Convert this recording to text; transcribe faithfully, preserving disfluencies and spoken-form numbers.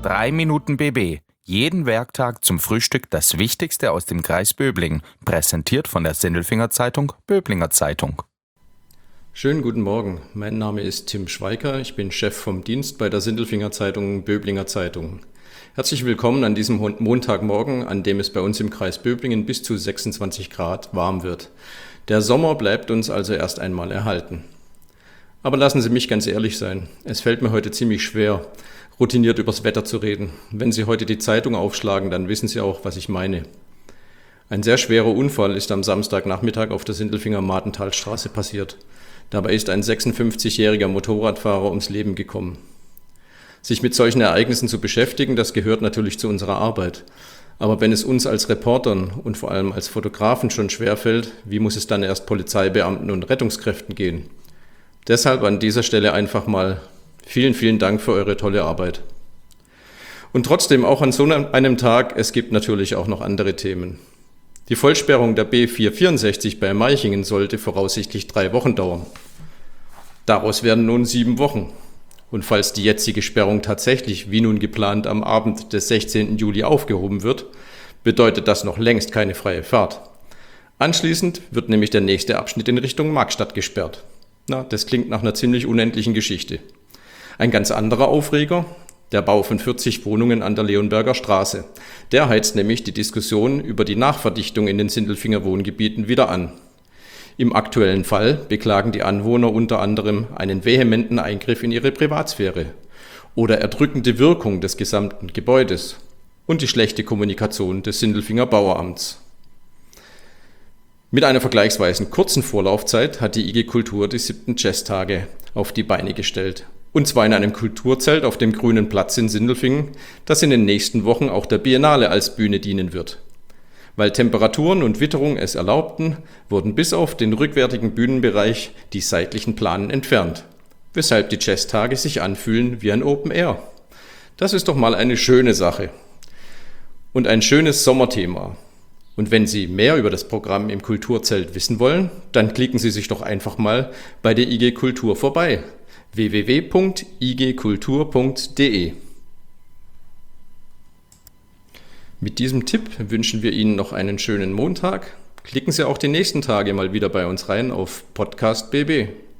drei Minuten B B. Jeden Werktag zum Frühstück das Wichtigste aus dem Kreis Böblingen. Präsentiert von der Sindelfinger Zeitung, Böblinger Zeitung. Schönen guten Morgen, mein Name ist Tim Schweiker, ich bin Chef vom Dienst bei der Sindelfinger Zeitung, Böblinger Zeitung. Herzlich willkommen an diesem Montagmorgen, an dem es bei uns im Kreis Böblingen bis zu sechsundzwanzig Grad warm wird. Der Sommer bleibt uns also erst einmal erhalten. Aber lassen Sie mich ganz ehrlich sein, es fällt mir heute ziemlich schwer, routiniert übers Wetter zu reden. Wenn Sie heute die Zeitung aufschlagen, dann wissen Sie auch, was ich meine. Ein sehr schwerer Unfall ist am Samstagnachmittag auf der Sindelfinger Martenthalstraße passiert. Dabei ist ein sechsundfünfzigjähriger Motorradfahrer ums Leben gekommen. Sich mit solchen Ereignissen zu beschäftigen, das gehört natürlich zu unserer Arbeit. Aber wenn es uns als Reportern und vor allem als Fotografen schon schwerfällt, wie muss es dann erst Polizeibeamten und Rettungskräften gehen? Deshalb an dieser Stelle einfach mal vielen, vielen Dank für eure tolle Arbeit. Und trotzdem, auch an so einem Tag, es gibt natürlich auch noch andere Themen. Die Vollsperrung der B vierhundertvierundsechzig bei Meichingen sollte voraussichtlich drei Wochen dauern. Daraus werden nun sieben Wochen. Und falls die jetzige Sperrung tatsächlich, wie nun geplant, am Abend des sechzehnten Juli aufgehoben wird, bedeutet das noch längst keine freie Fahrt. Anschließend wird nämlich der nächste Abschnitt in Richtung Markstadt gesperrt. Na, das klingt nach einer ziemlich unendlichen Geschichte. Ein ganz anderer Aufreger, der Bau von vierzig Wohnungen an der Leonberger Straße. Der heizt nämlich die Diskussion über die Nachverdichtung in den Sindelfinger Wohngebieten wieder an. Im aktuellen Fall beklagen die Anwohner unter anderem einen vehementen Eingriff in ihre Privatsphäre oder erdrückende Wirkung des gesamten Gebäudes und die schlechte Kommunikation des Sindelfinger Bauamts. Mit einer vergleichsweise kurzen Vorlaufzeit hat die I G Kultur die siebten Jazztage auf die Beine gestellt. Und zwar in einem Kulturzelt auf dem Grünen Platz in Sindelfingen, das in den nächsten Wochen auch der Biennale als Bühne dienen wird. Weil Temperaturen und Witterung es erlaubten, wurden bis auf den rückwärtigen Bühnenbereich die seitlichen Planen entfernt, weshalb die Jazztage sich anfühlen wie ein Open Air. Das ist doch mal eine schöne Sache und ein schönes Sommerthema. Und wenn Sie mehr über das Programm im Kulturzelt wissen wollen, dann klicken Sie sich doch einfach mal bei der I G Kultur vorbei. w w w punkt i g kultur punkt d e. Mit diesem Tipp wünschen wir Ihnen noch einen schönen Montag. Klicken Sie auch die nächsten Tage mal wieder bei uns rein auf Podcast B B.